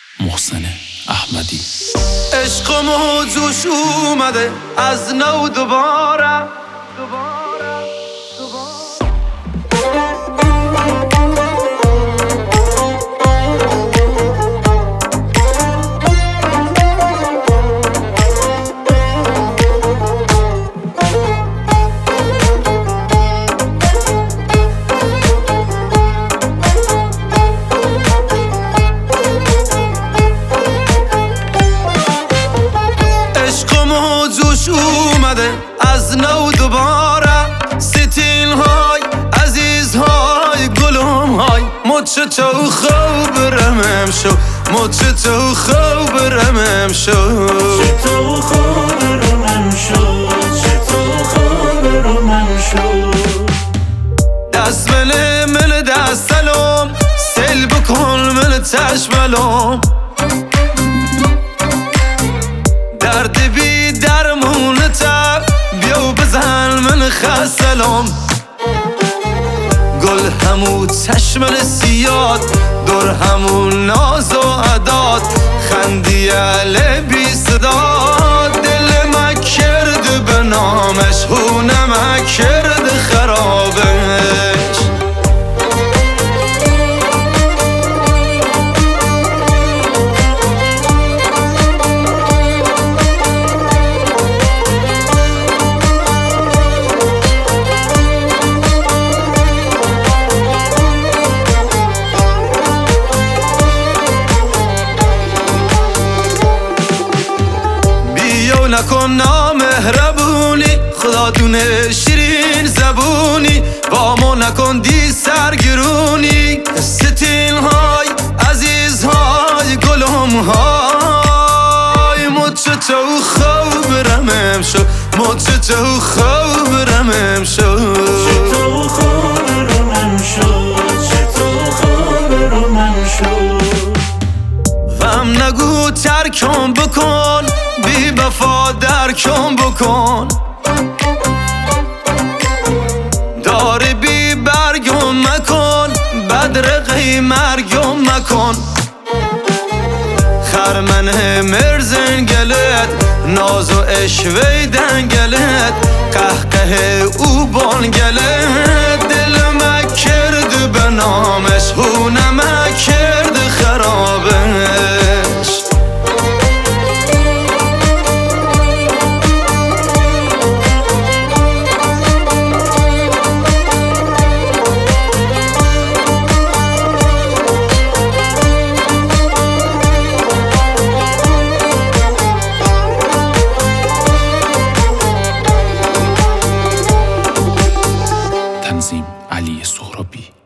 محسن احمدی. عشق موجوش اومده از نو دوباره. جوش اومده از نو دوباره. ستین های عزیز های گلوم های مچ تو خوبرم امشو، مچ تو خوبرم امشو، تو خوبرم امشو، تو خوبرم امشو. دست من دست سلام سل بکن من تشملام. درد بی درمونتا بیاو بزن من خسلام. گل همون چشمن سیاد دور همون ناز و عداد خندی علی بی صدا. دل ما کرد به نامش هونه ما کرد خرابش. نکن نامهربونی خدا دونه شیرین زبونی با ما نکن دی سرگرونی. ستین های عزیز های گلوم های مچ تو خوبرم امشو، مچ تو خوبرم امشو، تو خوبرم امشو، تو خوبرم امشو. غم نگو ترکم بکن بی وفا درکم بکن. دار بی برگم مکن بدرقی مرگم مکن. خرمن مرزن گلت ناز و اشوی دنگلت قهقه او بان گلت. دل ما کرد به نامش هونه ما کرد خرابش. تنظیم علی سهرابی.